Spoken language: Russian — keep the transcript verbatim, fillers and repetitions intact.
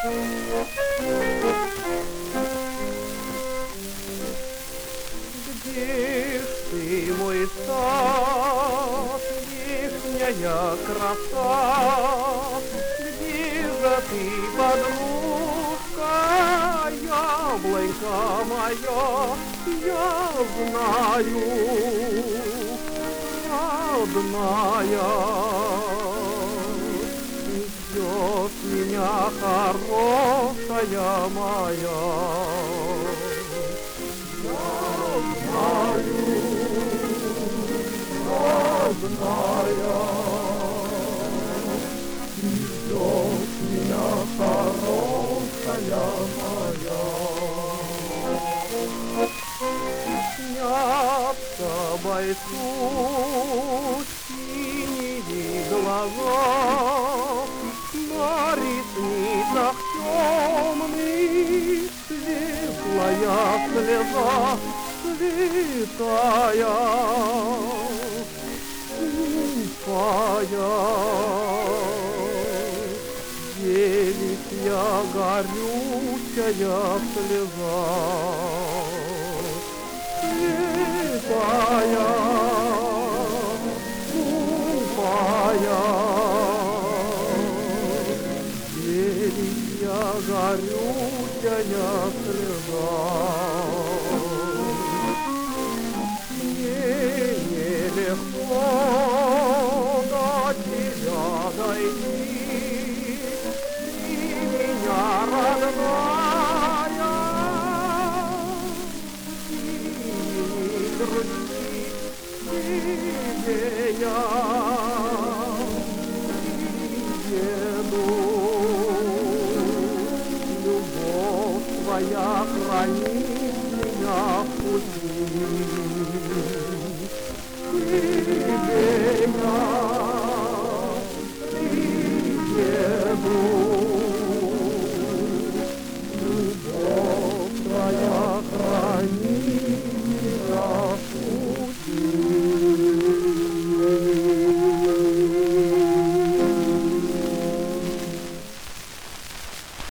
Где ж ты, мой сад, вишняя краса? Где же ты, подружка, яблонька моя? Я знаю, родная, ждет меня хорошая моя. Знаю, родная, ждет меня хорошая моя. Снятся бойцу синие глаза, на ресницах темных светлая слеза, святая, скупая. Девичья горючая слеза, святая, скупая. Девичья горючая слеза. Мне нелегко до тебя дойти, ты меня, родная, и не грусти, где я еду. Любовь твоя хранит меня в пути.